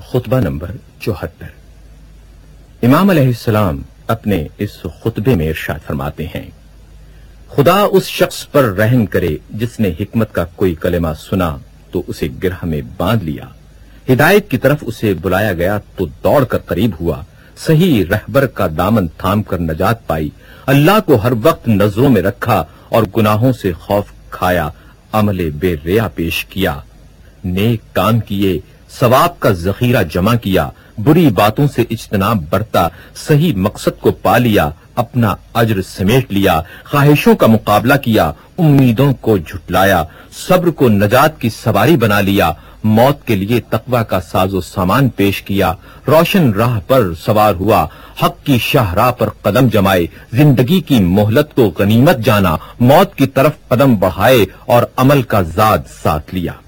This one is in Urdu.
خطبہ نمبر 74۔ امام علیہ السلام اپنے اس خطبے میں ارشاد فرماتے ہیں، خدا اس شخص پر رحم کرے جس نے حکمت کا کوئی کلمہ سنا تو اسے گرہ میں باندھ لیا، ہدایت کی طرف اسے بلایا گیا تو دوڑ کر قریب ہوا، صحیح رہبر کا دامن تھام کر نجات پائی، اللہ کو ہر وقت نظروں میں رکھا اور گناہوں سے خوف کھایا، عمل بے ریا پیش کیا، نیک کام کیے، ثواب کا ذخیرہ جمع کیا، بری باتوں سے اجتناب برتا، صحیح مقصد کو پا لیا، اپنا اجر سمیٹ لیا، خواہشوں کا مقابلہ کیا، امیدوں کو جھٹلایا، صبر کو نجات کی سواری بنا لیا، موت کے لیے تقوی کا ساز و سامان پیش کیا، روشن راہ پر سوار ہوا، حق کی شاہراہ پر قدم جمائے، زندگی کی مہلت کو غنیمت جانا، موت کی طرف قدم بڑھائے اور عمل کا زاد ساتھ لیا۔